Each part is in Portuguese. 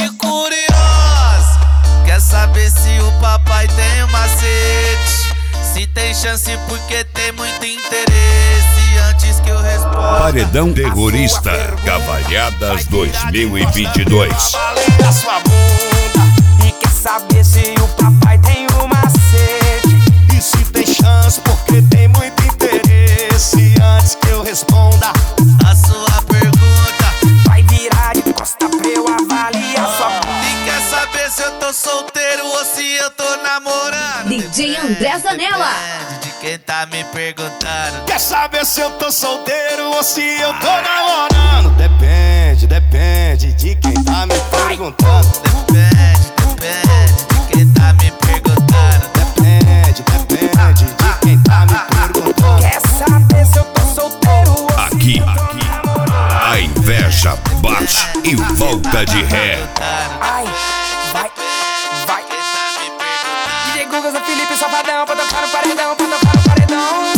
Que curioso, quer saber se o papai tem um macete? Se tem chance porque tem muito interesse. Antes que eu responda, Paredão Terrorista Cavalhadas 2022. A sua bunda e quer saber se o papai tem um macete? E se tem chance porque tem muito interesse. Antes que eu responda a sua pergunta, vai virar de costa pra eu avaliar sua bunda. e quer saber se eu tô solteiro ou se eu tô namorando? DJ André Zanella. Depende de quem tá me perguntando. Quer saber se eu tô solteiro ou se eu tô namorando? Depende, depende de quem tá me perguntando. Depende de quem tá me perguntando. Depende de quem tá me perguntando. Quer saber se eu tô solteiro ou Aqui, se eu tô namorando? a inveja bate e volta de ré. Ai, vai, vai. DJ Guga, Zé Felipe, Safadão, pra tocar no paredão, pra tocar no paredão.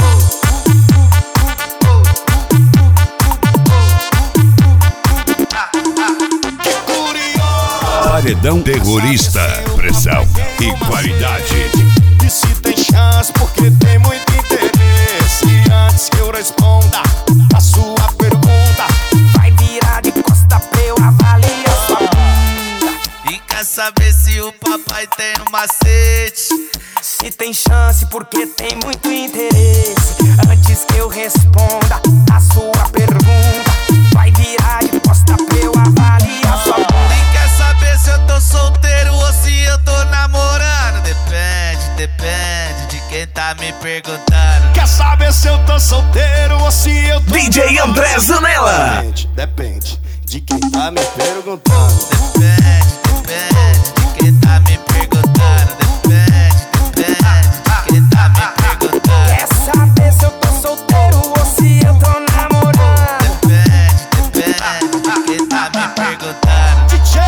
Que curioso. Paredão Terrorista, pressão e qualidade. E se tem chance porque tem muito interesse. Antes que eu responda a sua pergunta, vai virar de costa pra eu avaliar sua bunda. E quer saber se o papai tem um macete? Se tem chance porque tem muito interesse. Antes que eu responda a sua pergunta, vai virar de costa pra eu avaliar sua bunda. E quer saber se eu tô solteiro ou se eu tô namorando? Depende de quem tá me perguntando. Quer saber se eu tô solteiro ou se eu tô DJ André Zanella. Depende de quem tá me perguntando. Depende de quem tá me perguntando. Depende de quem tá me perguntando. Quer saber se eu tô solteiro ou se eu tô namorando? Depende de quem tá me perguntando.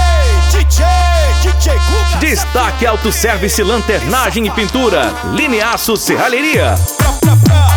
DJ Guga. Destaque Autosservice Lanternagem e Pintura. Lineaço Serralheria. Pra.